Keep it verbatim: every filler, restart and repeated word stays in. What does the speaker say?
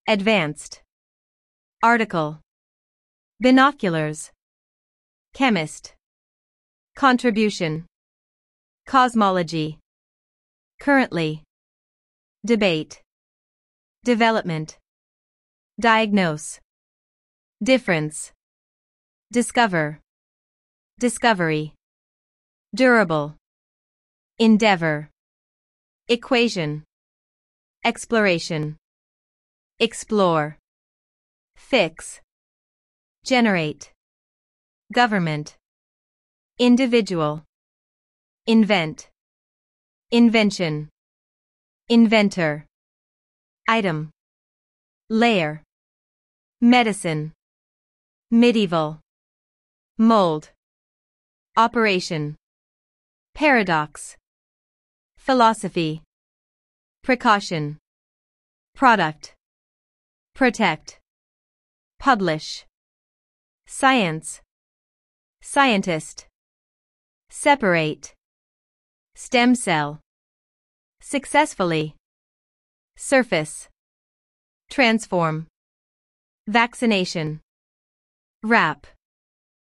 advanced, article, binoculars, chemist, contribution, cosmology, currently, debate, development, diagnose, difference, discover, discovery, durable, endeavor, equation, exploration, explore, fix, generate, government, individual, invent, invention, inventor, item, layer, medicine, medieval, mold, operation, paradox, philosophy, precaution, product, protect, publish, science, scientist, separate, stem cell, successfully, surface, transform, vaccination, wrap,